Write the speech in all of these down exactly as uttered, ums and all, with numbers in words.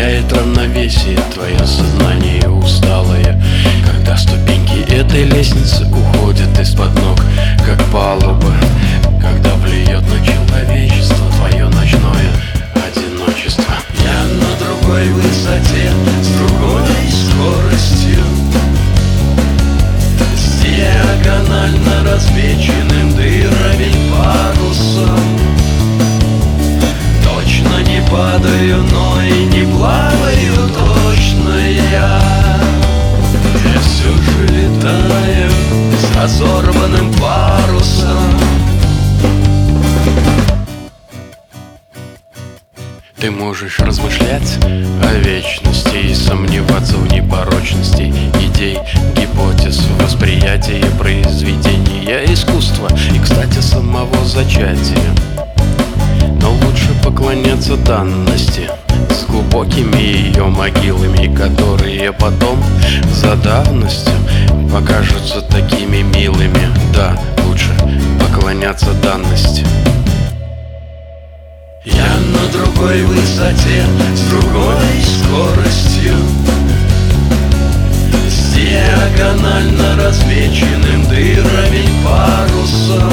теряет равновесие твое сознание усталое, когда ступеньки этой лестницы уходят из-под ног, как палуба, когда плюет на человечество твое ночное одиночество. Я на другой высоте, с другой скоростью, с диагонально распеченным дырами парусом. Точно не падаю, но и не плаваю точно я. Я все же летаю с разорванным парусом. Ты можешь размышлять о вечности и сомневаться в непорочности идей, гипотез, восприятия, произведения искусства и, кстати, самого зачатия. Но лучше поклоняться данности с глубокими ее могилами, которые потом за давностью покажутся такими милыми. Да, лучше поклоняться данности. Я на другой высоте, с другой скоростью, с диагонально размеченным дырами парусом.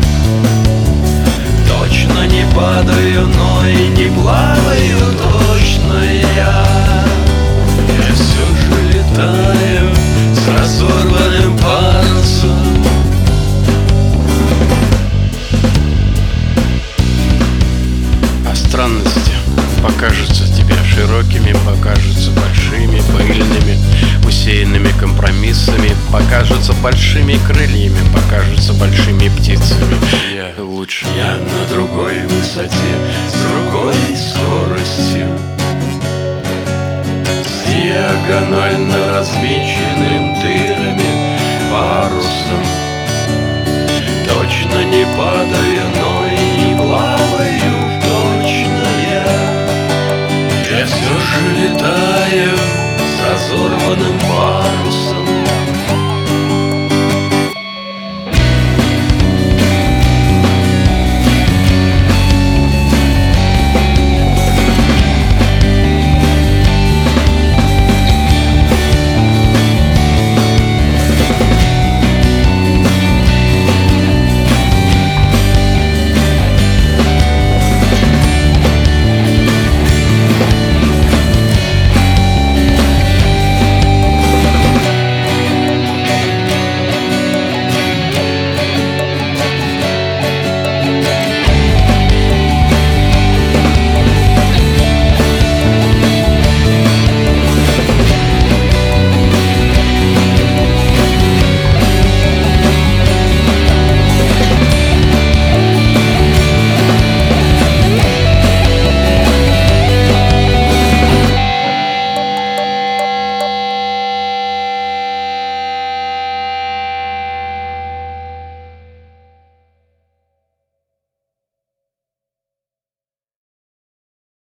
Точно не падаю, но и не плаваю точно я. Я все же летаю с разорванным парусом. Странности покажутся тебе широкими, покажутся большими, пыльными, усеянными компромиссами, покажутся большими крыльями, покажутся большими птицами. Я лучше. Я на другой высоте, с другой скоростью, с диагонально размеченным дырами парусом. Точно не падаю, но и не плаваю. Я все же летаю с разорванным парусом.